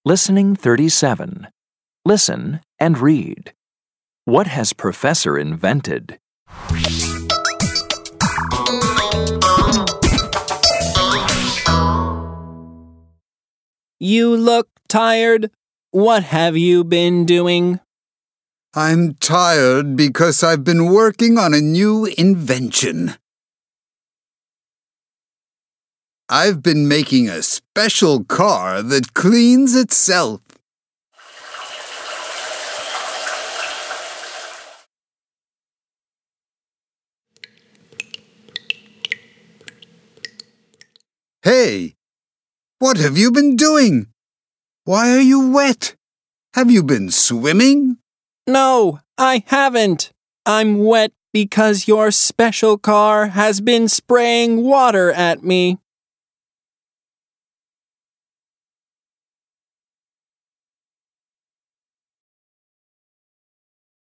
Listening 37. Listen and read. What has Professor invented? You look tired. What have you been doing? I'm tired because I've been working on a new invention. I've been making a special car that cleans itself. Hey, what have you been doing? Why are you wet? Have you been swimming? No, I haven't. I'm wet because your special car has been spraying water at me.